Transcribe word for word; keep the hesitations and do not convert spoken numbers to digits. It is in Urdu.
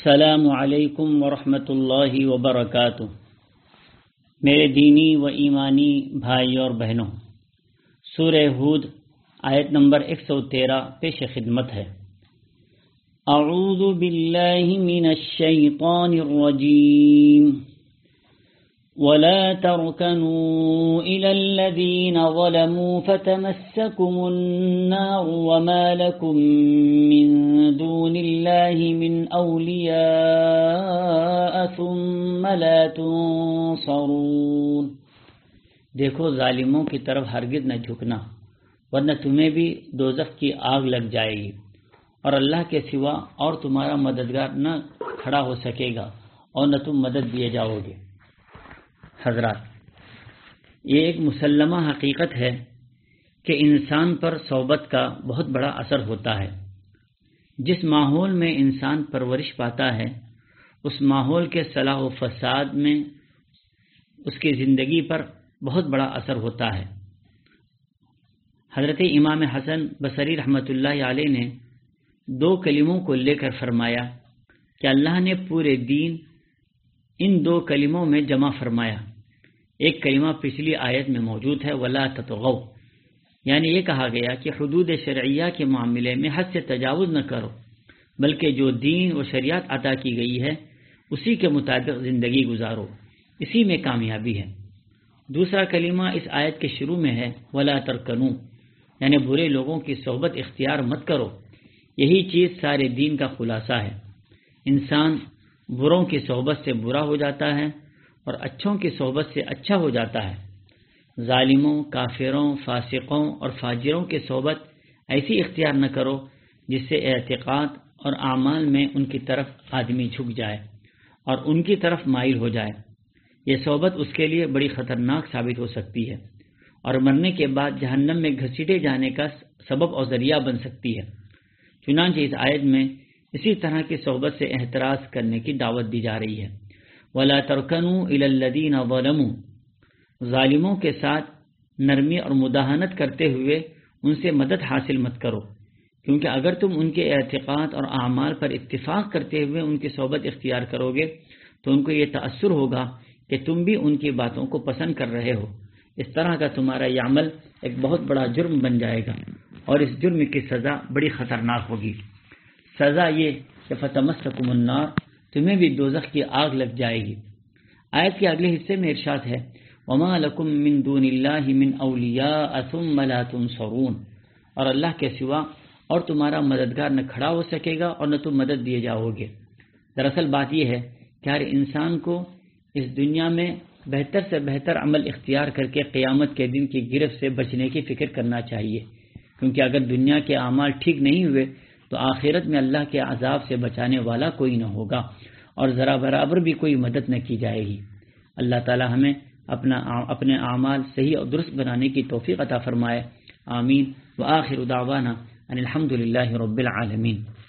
السلام علیکم ورحمۃ اللہ وبرکاتہ۔ میرے دینی و ایمانی بھائی اور بہنوں، سورہ ہود آیت نمبر ایک سو تیرہ پیش خدمت ہے۔ اعوذ باللہ من الشیطان الرجیم ولا تركنوا إلى الذين ظلموا فتمسكم النار وما لكم من دون الله من أولياء ثم لا تنصرون۔ دیکھو ظالموں کی طرف ہرگز نہ جھکنا، ورنہ تمہیں بھی دوزخ کی آگ لگ جائے گی، اور اللہ کے سوا اور تمہارا مددگار نہ کھڑا ہو سکے گا اور نہ تم مدد دیے جاؤ گے۔ حضرات، یہ ایک مسلمہ حقیقت ہے کہ انسان پر صحبت کا بہت بڑا اثر ہوتا ہے۔ جس ماحول میں انسان پرورش پاتا ہے، اس ماحول کے صلاح و فساد میں اس کی زندگی پر بہت بڑا اثر ہوتا ہے۔ حضرت امام حسن بصری رحمۃ اللہ علیہ نے دو کلموں کو لے کر فرمایا کہ اللہ نے پورے دین ان دو کلموں میں جمع فرمایا۔ ایک کلمہ پچھلی آیت میں موجود ہے، وَلَا تَطْغَوْا، یعنی یہ کہا گیا کہ حدود شرعیہ کے معاملے میں حد سے تجاوز نہ کرو، بلکہ جو دین و شریعت عطا کی گئی ہے اسی کے مطابق زندگی گزارو، اسی میں کامیابی ہے۔ دوسرا کلمہ اس آیت کے شروع میں ہے، وَلَا تَرْكَنُوا، یعنی برے لوگوں کی صحبت اختیار مت کرو۔ یہی چیز سارے دین کا خلاصہ ہے۔ انسان بروں کی صحبت سے برا ہو جاتا ہے اور اچھوں کی صحبت سے اچھا ہو جاتا ہے۔ ظالموں، کافروں، فاسقوں اور فاجروں کی صحبت ایسی اختیار نہ کرو جس سے اعتقاد اور اعمال میں ان کی طرف آدمی جھک جائے اور ان کی طرف مائل ہو جائے۔ یہ صحبت اس کے لیے بڑی خطرناک ثابت ہو سکتی ہے اور مرنے کے بعد جہنم میں گھسیٹے جانے کا سبب اور ذریعہ بن سکتی ہے۔ چنانچہ اس آیت میں اسی طرح کی صحبت سے احتراز کرنے کی دعوت دی جا رہی ہے۔ وَلَا تَرْكَنُوا إِلَى الَّذِينَ ظَلَمُوا، ظالموں کے ساتھ نرمی اور مداہنت کرتے ہوئے ان سے مدد حاصل مت کرو، کیونکہ اگر تم ان کے اعتقاد اور اعمال پر اتفاق کرتے ہوئے ان کی صحبت اختیار کرو گے تو ان کو یہ تأثر ہوگا کہ تم بھی ان کی باتوں کو پسند کر رہے ہو۔ اس طرح کا تمہارا یہ عمل ایک بہت بڑا جرم بن جائے گا اور اس جرم کی سزا بڑی خطرناک ہوگی۔ سزا یہ کہ فَتَمَسَّكُمُ النَّارُ، تمہیں بھی دوزخ کی آگ لگ جائے گی۔ آیت کے اگلے حصے میں ارشاد ہے، وَمَا لَكُم مِّن دُونِ اللَّهِ مِنْ أَوْلِيَاءَ ثُمَّ لَا تُنصَرُونَ، اور اللہ کے سوا اور تمہارا مددگار نہ کھڑا ہو سکے گا اور نہ تم مدد دیے جاؤ گے۔ دراصل بات یہ ہے کہ ہر انسان کو اس دنیا میں بہتر سے بہتر عمل اختیار کر کے قیامت کے دن کی گرفت سے بچنے کی فکر کرنا چاہیے، کیونکہ اگر دنیا کے اعمال ٹھیک نہیں ہوئے تو آخرت میں اللہ کے عذاب سے بچانے والا کوئی نہ ہوگا اور ذرا برابر بھی کوئی مدد نہ کی جائے گی۔ اللہ تعالی ہمیں اپنا اپنے اعمال صحیح اور درست بنانے کی توفیق عطا فرمائے۔ آمین۔ وآخر دعوانا ان الحمد للہ رب العالمین۔